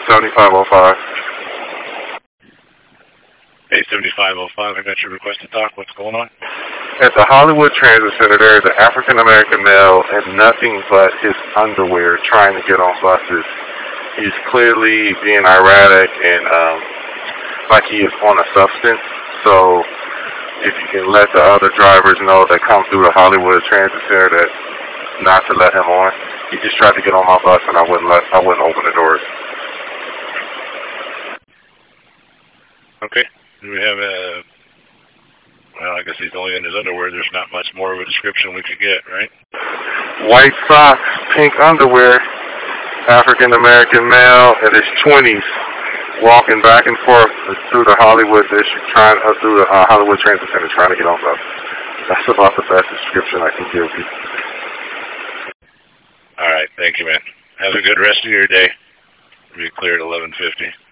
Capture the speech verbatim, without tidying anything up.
seventy-five oh five. eight seventy-five oh five, I got your request to talk. What's going on? At the Hollywood Transit Center, there is an African-American male in nothing but his underwear trying to get on buses. He's clearly being erratic and um, like he is on a substance. So if you can let the other drivers know that come through the Hollywood Transit Center that not to let him on. He just tried to get on my bus and I wouldn't let I wouldn't open the doors. Okay. Do we have a, well, I guess he's only in his underwear. There's not much more of a description we could get, right? White socks, pink underwear, African-American male in his twenties, walking back and forth through the Hollywood district, trying uh, through the uh, Hollywood Transit Center, trying to get on bus. That's about the best description I can give you. All right. Thank you, man. Have a good rest of your day. Be clear at eleven fifty.